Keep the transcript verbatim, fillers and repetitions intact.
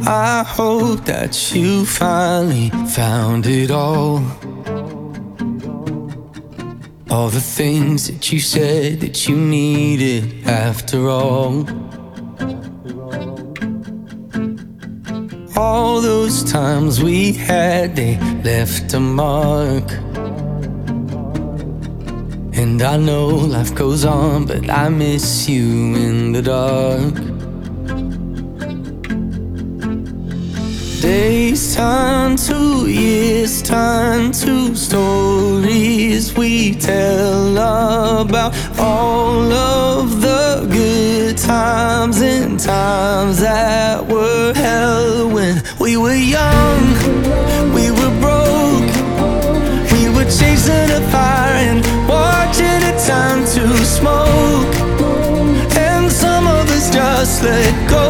I hope that you finally found it all. All the things that you said that you needed after all. All those times we had, they left a mark. And I know life goes on, but I miss you in the dark. Days turn to years, turn to stories we tell about all of the good times and times that were hell. When we were young, we were broke, we were chasing a fire and watching it turn to smoke. And some of us just let go.